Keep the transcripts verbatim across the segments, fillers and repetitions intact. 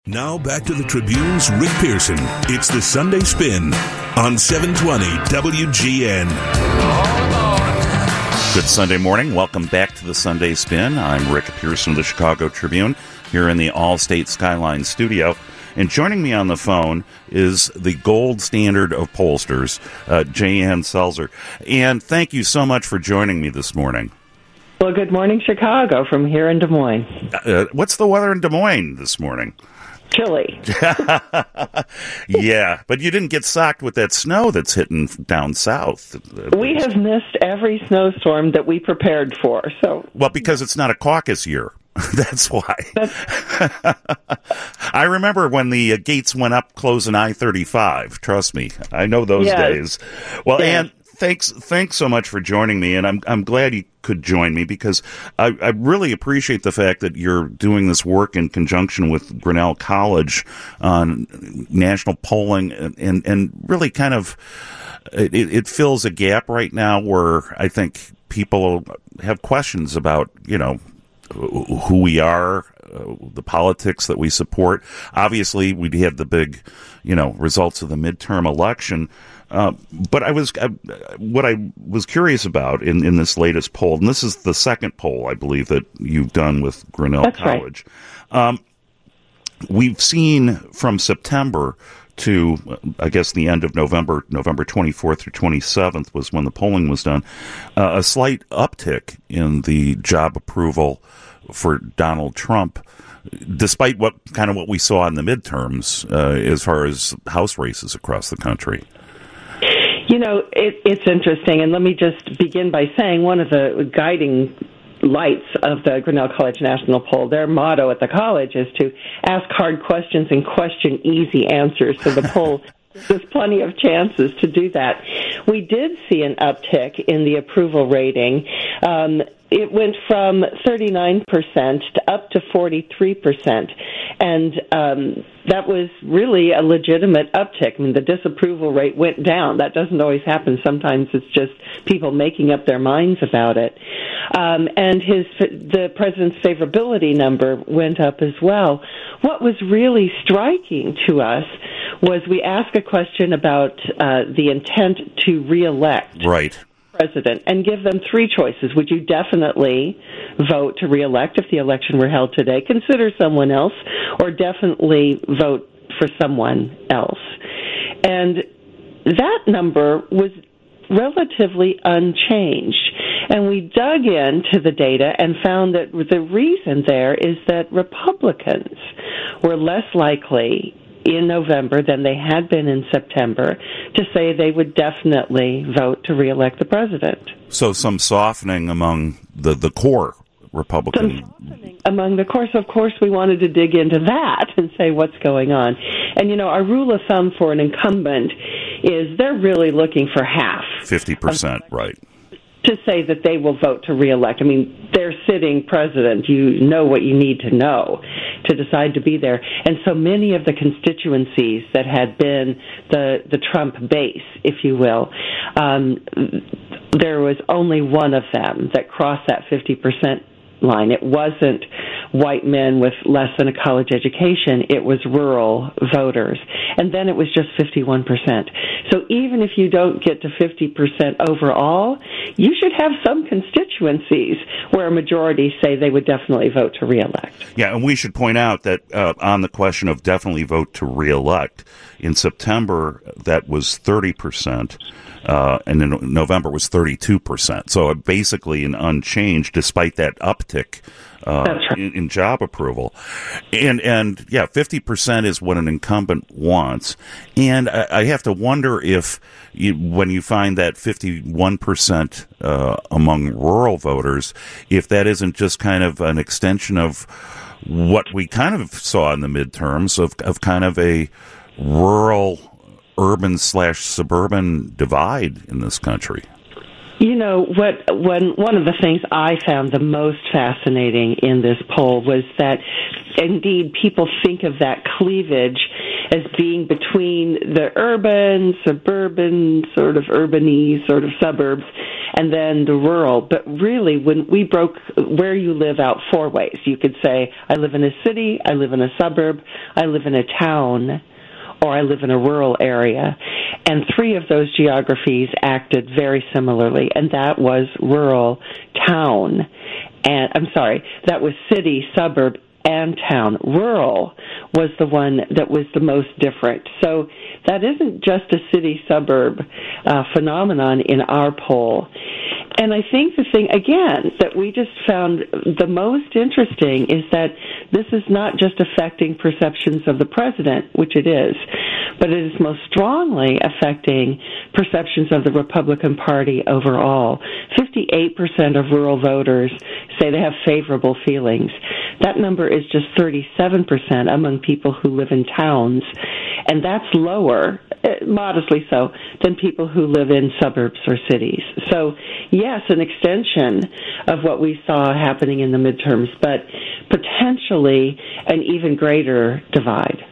Now back to the Tribune's Rick Pearson. It's the Sunday Spin on seven twenty W G N. Good Sunday morning. Welcome back to the Sunday Spin. I'm Rick Pearson of the Chicago Tribune here in the Allstate Skyline studio. And joining me on the phone is the gold standard of pollsters, uh, Jay Ann Selzer. And thank you so much for joining me this morning. Well, good morning, Chicago, from here in Des Moines. Uh, what's the weather in Des Moines this morning? Chilly. Yeah, but you didn't get socked with that snow that's hitting down south. We have missed every snowstorm that we prepared for. So, well, because it's not a caucus year. That's why. That's... I remember when the uh, gates went up closing I thirty-five. Trust me, I know those yes. days. Well, yes. Ann, thanks, thanks so much for joining me, and I'm I'm glad you could join me because I, I really appreciate the fact that you're doing this work in conjunction with Grinnell College on national polling, and and, and really kind of it, it fills a gap right now where I think people have questions about, you know, who we are, uh, the politics that we support. Obviously, we had the big, you know, results of the midterm election. Uh, but I was, uh, what I was curious about in, in this latest poll, and this is the second poll, I believe, that you've done with Grinnell That's College. Right. Um, we've seen from September to, I guess, the end of November, November twenty-fourth through twenty-seventh was when the polling was done, uh, a slight uptick in the job approval for Donald Trump, despite what kind of what we saw in the midterms uh, as far as House races across the country. You know, it, it's interesting, and let me just begin by saying one of the guiding lights of the Grinnell College National Poll, their motto at the college is to ask hard questions and question easy answers. So the poll gives us plenty of chances to do that. We did see an uptick in the approval rating. Um, it went from thirty-nine percent to up to forty-three percent. And um, that was really a legitimate uptick. I mean, the disapproval rate went down. That doesn't always happen. Sometimes it's just people making up their minds about it. Um, and his the president's favorability number went up as well. What was really striking to us was we asked a question about uh, the intent to reelect. Right. President, and give them three choices. Would you definitely vote to reelect if the election were held today? Consider someone else, or definitely vote for someone else. And that number was relatively unchanged. And we dug into the data and found that the reason there is that Republicans were less likely in November than they had been in September to say they would definitely vote to reelect the president. So some softening among the, the core Republican. Some softening among the core. So of course, we wanted to dig into that and say what's going on. And, you know, our rule of thumb for an incumbent is they're really looking for half. fifty percent, right. To say that they will vote to reelect. I mean, they're sitting president. You know what you need to know to decide to be there. And so many of the constituencies that had been the the Trump base, if you will, um, there was only one of them that crossed that fifty percent line. It wasn't white men with less than a college education. It was rural voters. And then it was just fifty-one percent. So even if you don't get to fifty percent overall, you should have some constituencies where a majority say they would definitely vote to reelect. Yeah, and we should point out that uh, on the question of definitely vote to reelect, in September that was thirty percent. Uh, and in November was thirty-two percent. So basically an unchanged despite that uptick uh, right. in, in job approval. And, and yeah, fifty percent is what an incumbent wants. And I, I have to wonder if you, when you find that fifty-one percent uh, among rural voters, if that isn't just kind of an extension of what we kind of saw in the midterms of, of kind of a rural urban slash suburban divide in this country. You know, what when one of the things I found the most fascinating in this poll was that, indeed, people think of that cleavage as being between the urban, suburban, sort of urban-y, sort of suburbs, and then the rural. But really, when we broke where you live out four ways, you could say, I live in a city, I live in a suburb, I live in a town, or I live in a rural area. And three of those geographies acted very similarly, and that was rural, town, and I'm sorry, that was city, suburb, and town. Rural was the one that was the most different. So that isn't just a city-suburb uh, phenomenon in our poll. And I think the thing, again, that we just found the most interesting is that this is not just affecting perceptions of the president, which it is, but it is most strongly affecting perceptions of the Republican Party overall. fifty-eight percent of rural voters say they have favorable feelings. That number is just thirty-seven percent among people who live in towns, and that's lower, modestly so, than people who live in suburbs or cities. So, yes, an extension of what we saw happening in the midterms, but potentially an even greater divide.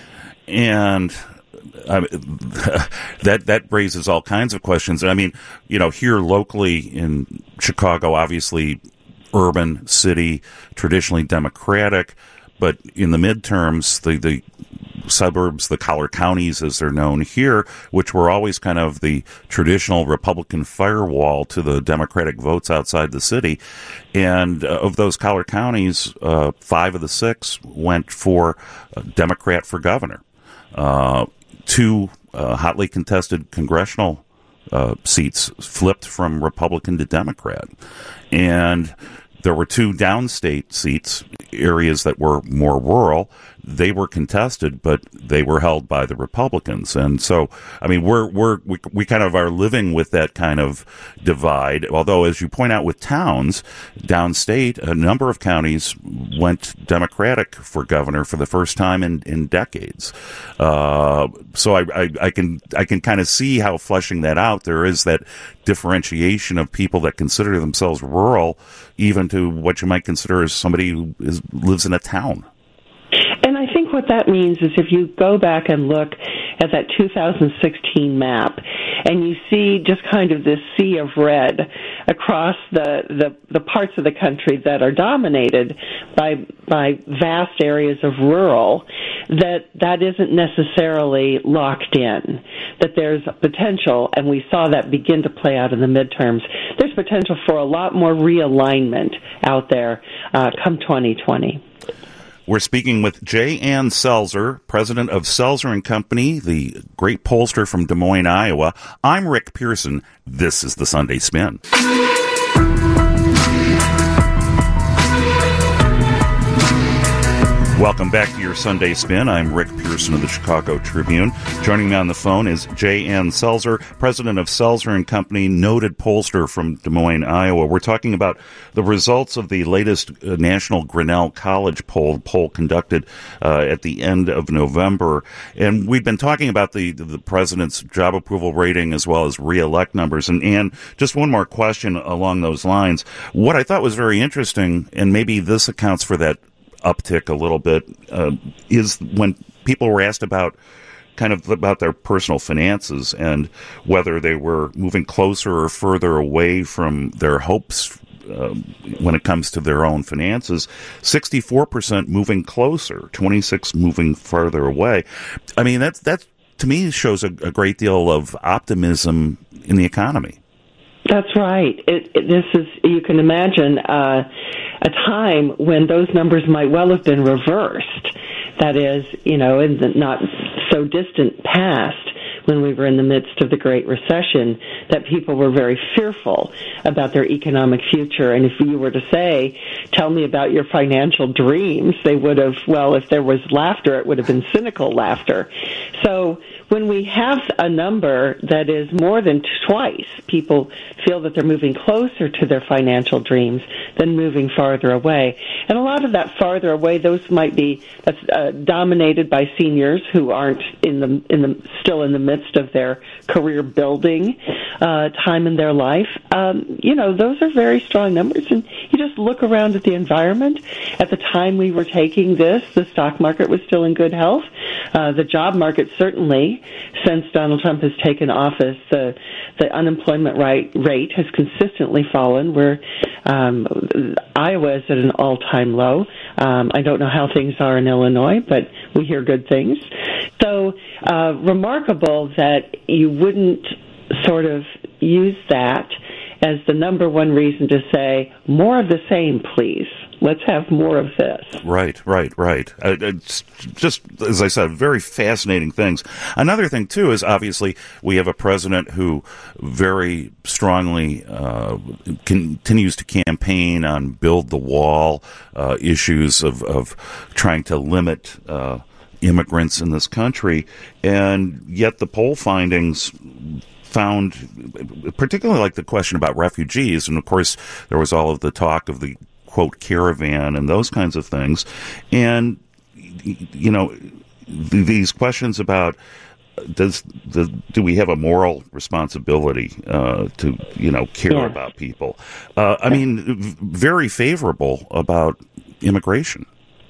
And I mean, that that raises all kinds of questions. I mean, you know, here locally in Chicago, obviously urban city, traditionally Democratic, but in the midterms, the, the suburbs, the collar counties as they're known here, which were always kind of the traditional Republican firewall to the Democratic votes outside the city. And uh, of those collar counties, uh, five of the six went for a Democrat for governor. Uh, two uh, hotly contested congressional uh, seats flipped from Republican to Democrat. And there were two downstate seats, areas that were more rural. They were contested, but they were held by the Republicans. And so, I mean, we're, we're, we, we kind of are living with that kind of divide. Although, as you point out with towns, downstate, a number of counties went Democratic for governor for the first time in, in decades. Uh, so I, I, I can, I can kind of see how fleshing that out, there is that differentiation of people that consider themselves rural, even to what you might consider as somebody who is, lives in a town. And I think what that means is if you go back and look at that two thousand sixteen map and you see just kind of this sea of red across the, the, the parts of the country that are dominated by by vast areas of rural, that that isn't necessarily locked in, that there's potential, and we saw that begin to play out in the midterms, there's potential for a lot more realignment out there uh, come twenty twenty. We're speaking with J. Ann Selzer, president of Selzer and Company, the great pollster from Des Moines, Iowa. I'm Rick Pearson. This is the Sunday Spin. Welcome back to your Sunday Spin. I'm Rick Pearson of the Chicago Tribune. Joining me on the phone is J. Ann Selzer, president of Selzer and Company, noted pollster from Des Moines, Iowa. We're talking about the results of the latest uh, National Grinnell College poll, poll conducted uh, at the end of November. And we've been talking about the, the president's job approval rating as well as re-elect numbers. And, and just one more question along those lines. What I thought was very interesting, and maybe this accounts for that uptick a little bit, uh, is when people were asked about kind of about their personal finances and whether they were moving closer or further away from their hopes uh, when it comes to their own finances. sixty-four percent moving closer, twenty-six moving farther away. I mean, that's, that's to me shows a, a great deal of optimism in the economy. That's right. It, it, this is, you can imagine uh, a time when those numbers might well have been reversed. That is, you know, in the not so distant past, when we were in the midst of the Great Recession, that people were very fearful about their economic future. And if you were to say, tell me about your financial dreams, they would have, well, if there was laughter, it would have been cynical laughter. So when we have a number that is more than twice, people feel that they're moving closer to their financial dreams than moving farther away. And a lot of that farther away, those might be that's uh, dominated by seniors who aren't in the in the still in the midst of their career building uh, time in their life. Um, you know, those are very strong numbers. And you just look around at the environment. At the time we were taking this, the stock market was still in good health. Uh, the job market, certainly, since Donald Trump has taken office, the the unemployment rate, rate has consistently fallen. Where um, Iowa is at an all-time low. Um, I don't know how things are in Illinois, but we hear good things. So uh, remarkable that you wouldn't sort of use that as the number one reason to say, more of the same, please. Let's have more of this. Right, right, right. Uh, it's just, as I said, very fascinating things. Another thing, too, is obviously we have a president who very strongly uh, continues to campaign on build the wall, uh, issues of, of trying to limit uh, immigrants in this country, and yet the poll findings found, particularly like the question about refugees, and of course there was all of the talk of the quote caravan and those kinds of things, and you know these questions about does the do we have a moral responsibility uh, to you know care yeah. about people? Uh, I mean, very favorable about immigration.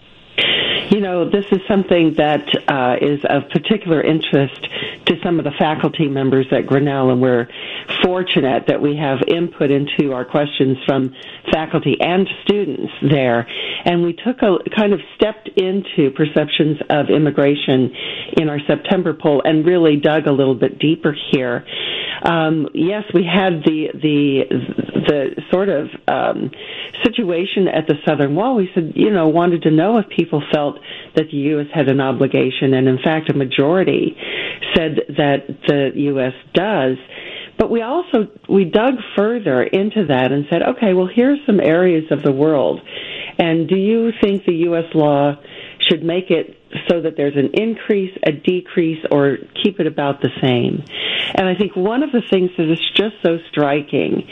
You know, this is something that uh, is of particular interest to some of the faculty members at Grinnell, and we're fortunate that we have input into our questions from faculty and students there. And we took a kind of stepped into perceptions of immigration in our September poll and really dug a little bit deeper here. Um, yes, we had the the the sort of um, situation at the Southern Wall. We said, you know, wanted to know if people felt that the U S had an obligation, and in fact, a majority said that the U S does. But we also we dug further into that and said, okay, well, here's some areas of the world, and do you think the U S law should make it so that there's an increase, a decrease, or keep it about the same? And I think one of the things that is just so striking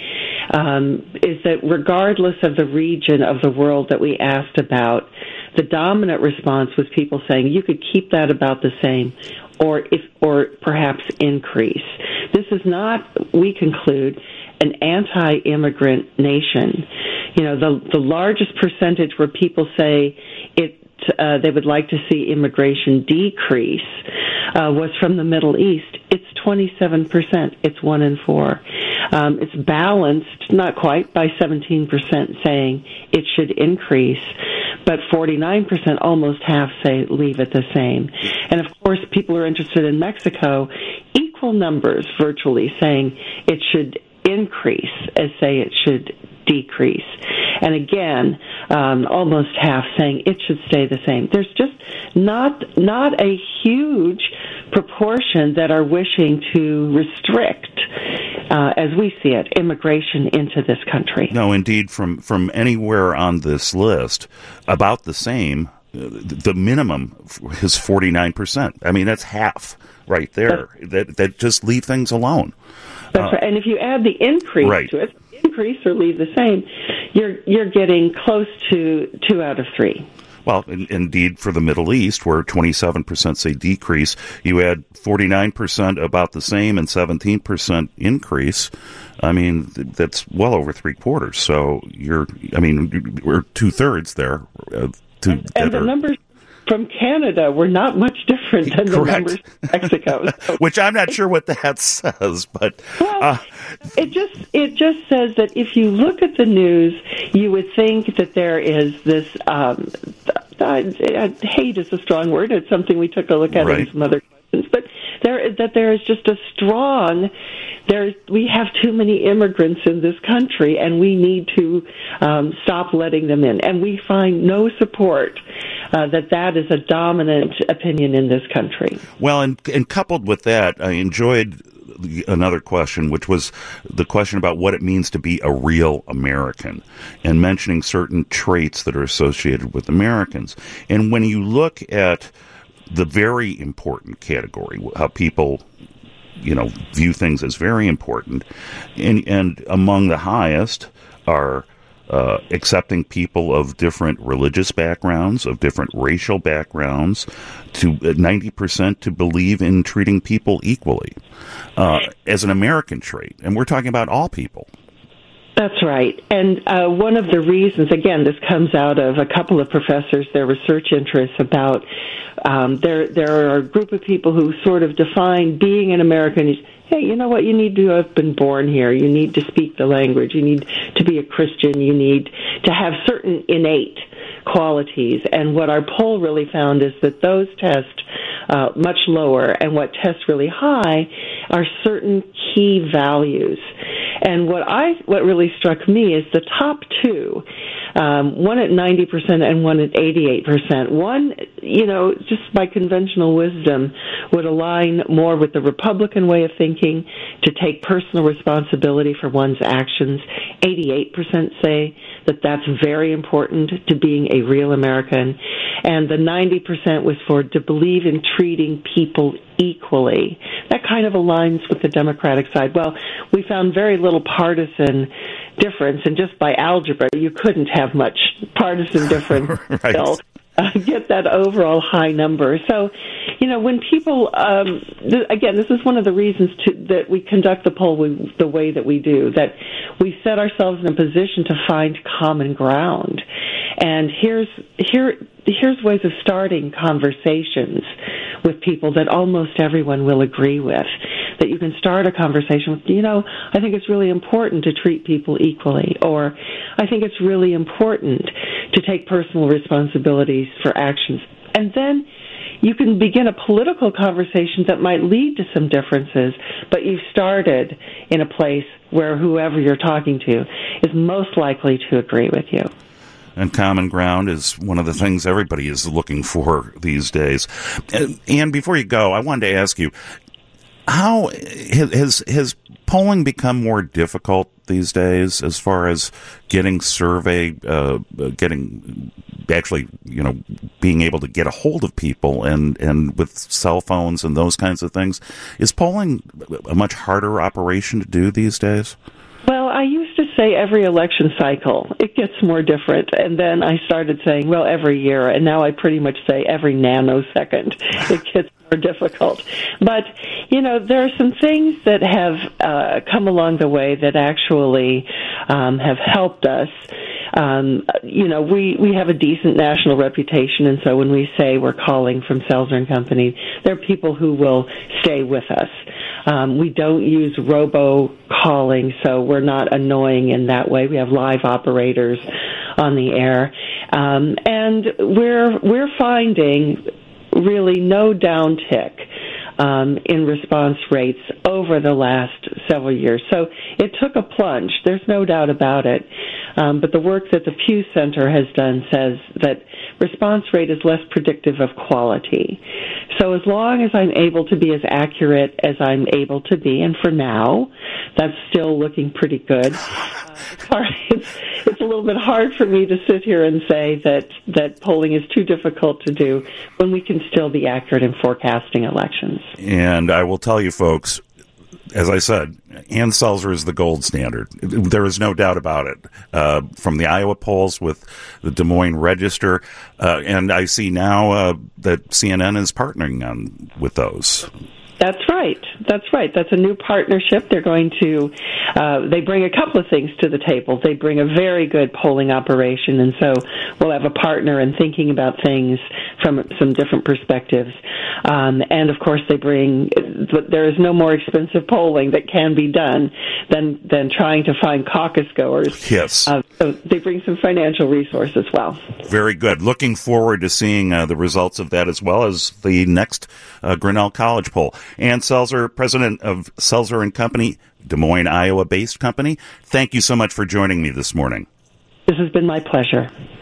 um, is that regardless of the region of the world that we asked about, the dominant response was people saying you could keep that about the same, or if, or perhaps increase. This is not, we conclude, an anti-immigrant nation. You know, the the largest percentage where people say it uh, they would like to see immigration decrease uh, was from the Middle East. It's twenty-seven percent. It's one in four. Um, it's balanced, not quite, by seventeen percent saying it should increase, but forty-nine percent, almost half, say leave it the same. And of course, people are interested in Mexico. Equal numbers, virtually, saying it should increase as say it should decrease. And again, um, almost half saying it should stay the same. There's just not not a huge proportion that are wishing to restrict, uh, as we see it, immigration into this country. No, indeed, from, from anywhere on this list, about the same, the minimum is forty-nine percent. I mean, that's half right there. That, that just leave things alone. That's uh, right. And if you add the increase right. to it, increase or leave the same, you're you're getting close to two out of three. Well, in, indeed, for the Middle East, where twenty-seven percent say decrease, you add forty-nine percent about the same and seventeen percent increase. I mean, that's well over three quarters. So you're, I mean, we're two thirds there. Uh, two, and and the are, numbers from Canada were not much different than correct. the numbers from Mexico. So which I'm not sure what that says, but well, uh, it just it just says that if you look at the news, you would think that there is this. Um, I, hate is a strong word. It's something we took a look at right. in some other questions, but there that there is just a strong. There, we have too many immigrants in this country, and we need to um, stop letting them in. And we find no support uh, that that is a dominant opinion in this country. Well, and, and coupled with that, I enjoyed another question, which was the question about what it means to be a real American, and mentioning certain traits that are associated with Americans. And when you look at the very important category, how people, you know, view things as very important, and, and among the highest are uh, accepting people of different religious backgrounds, of different racial backgrounds, to uh, ninety percent to believe in treating people equally uh, as an American trait. And we're talking about all people. That's right. And uh, one of the reasons, again, this comes out of a couple of professors, their research interests about, um, there, there are a group of people who sort of define being an American as, hey, you know what, you need to have been born here, you need to speak the language, you need to be a Christian, you need to have certain innate qualities. And what our poll really found is that those test uh, much lower, and what tests really high are certain key values. And what I what really struck me is the top two, um, one at ninety percent and one at eighty-eight percent. One, you know, just by conventional wisdom, would align more with the Republican way of thinking, to take personal responsibility for one's actions. eighty-eight percent say that that's very important to being a real American. And the ninety percent was for to believe in treating people equally. That kind of aligns with the Democratic side. Well, we found very little partisan difference, and just by algebra, you couldn't have much partisan difference right. still. Uh, get that overall high number. So, you know, when people, um, th- again, this is one of the reasons to, that we conduct the poll we, the way that we do, that we set ourselves in a position to find common ground. And here's here here's ways of starting conversations with people that almost everyone will agree with. That you can start a conversation with, you know, I think it's really important to treat people equally, or I think it's really important to take personal responsibilities for actions. And then you can begin a political conversation that might lead to some differences, but you've started in a place where whoever you're talking to is most likely to agree with you. And common ground is one of the things everybody is looking for these days. And, and before you go, I wanted to ask you, how has has polling become more difficult these days as far as getting survey, uh, getting actually, you know, being able to get a hold of people and, and with cell phones and those kinds of things? Is polling a much harder operation to do these days? Well, I used to say every election cycle, it gets more different. And then I started saying, well, every year. And now I pretty much say every nanosecond it gets more difficult. But, you know, there are some things that have uh, come along the way that actually um, have helped us. Um, you know, we, we have a decent national reputation, and so when we say we're calling from Selzer and Company, there are people who will stay with us. Um, we don't use robo-calling, so we're not annoying in that way. We have live operators on the air. Um, and we're we're finding really no downtick um, in response rates over the last several years. So it took a plunge. There's no doubt about it. Um, but the work that the Pew Center has done says that response rate is less predictive of quality. So as long as I'm able to be as accurate as I'm able to be, and for now, that's still looking pretty good. Uh, it's, hard, it's, it's a little bit hard for me to sit here and say that, that polling is too difficult to do when we can still be accurate in forecasting elections. And I will tell you, folks, as I said, Ann Selzer is the gold standard. There is no doubt about it. Uh, from the Iowa polls with the Des Moines Register, uh, and I see now uh, that C N N is partnering on with those. That's right. That's right. That's a new partnership. They're going to, uh, they bring a couple of things to the table. They bring a very good polling operation, and so we'll have a partner in thinking about things from some different perspectives. Um, and, of course, they bring, there is no more expensive polling that can be done than, than trying to find caucus goers. Yes. Uh, so they bring some financial resource as well. Very good. Looking forward to seeing uh, the results of that as well as the next uh, Grinnell College poll. Ann Selzer, president of Selzer and Company, Des Moines, Iowa-based company. Thank you so much for joining me this morning. This has been my pleasure.